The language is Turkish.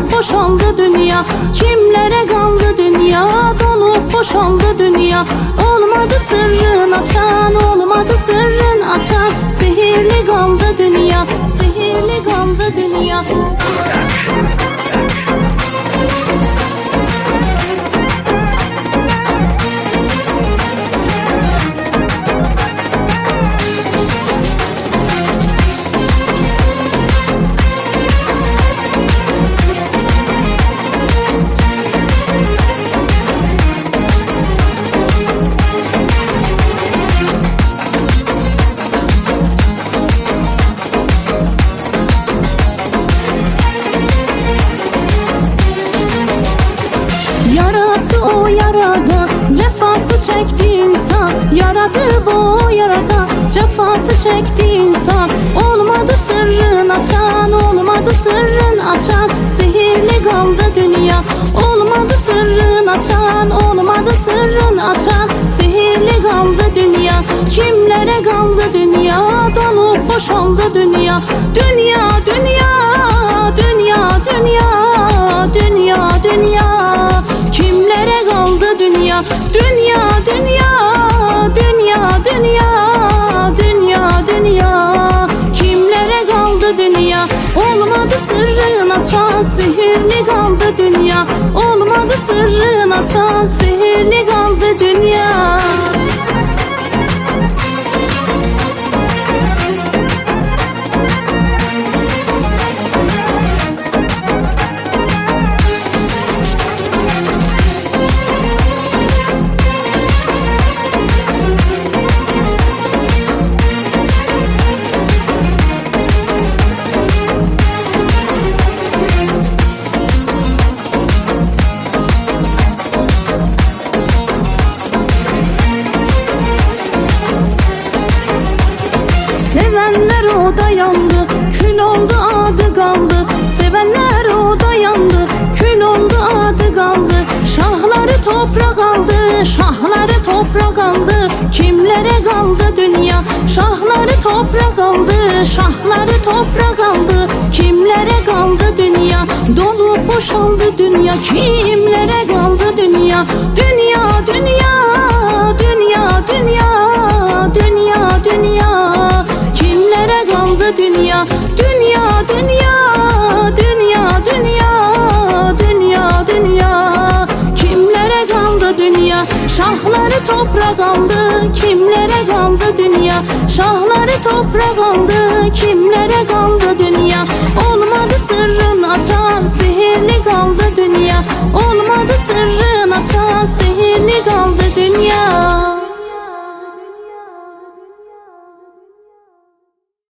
dolup boşaldı dünya. Kimlere kaldı dünya, dolup boşaldı dünya. Olmadı sırrın açan, olmadı sırrın açan. Sihirli kaldı dünya, sihirli kaldı dünya. Yarattı o yaradan, cefası çekti insan. Yaradı bu yaradan, cefası çekti insan. Olmadı sırrın açan, olmadı sırrın açan. Sihirli kaldı dünya. Olmadı sırrın açan, olmadı sırrın açan. Sihirli kaldı dünya. Kimlere kaldı dünya, dolup boşaldı dünya. Dünya, dünya, dünya, dünya, dünya, dünya. Kimlere kaldı dünya? Dünya, dünya, dünya, dünya, dünya, dünya. Kimlere kaldı dünya? Olmadı sırrın açan, sihirli kaldı dünya. Olmadı sırrın açan, sihirli kaldı dünya. Sevenler o da yandı, kül oldu adı kaldı. Sevenler o da yandı, kül oldu adı kaldı. Şahları toprak aldı, şahları toprak aldı. Kimlere kaldı dünya? Şahları toprak aldı, şahları toprak aldı. Kimlere kaldı dünya? Dolup boşaldı dünya. Kimlere kaldı dünya? Dünya, dünya, dünya, dünya, dünya, dünya. Kimlere kaldı dünya? Dünya, dünya, dünya, dünya, dünya, dünya. Kimlere kaldı dünya? Şahları toprak aldı. Kimlere kaldı dünya? Şahları toprak aldı. Kimlere kaldı dünya? Olmadı sırrın açan, sihirli kaldı dünya. Olmadı sırrın açan, sihirli kaldı dünya.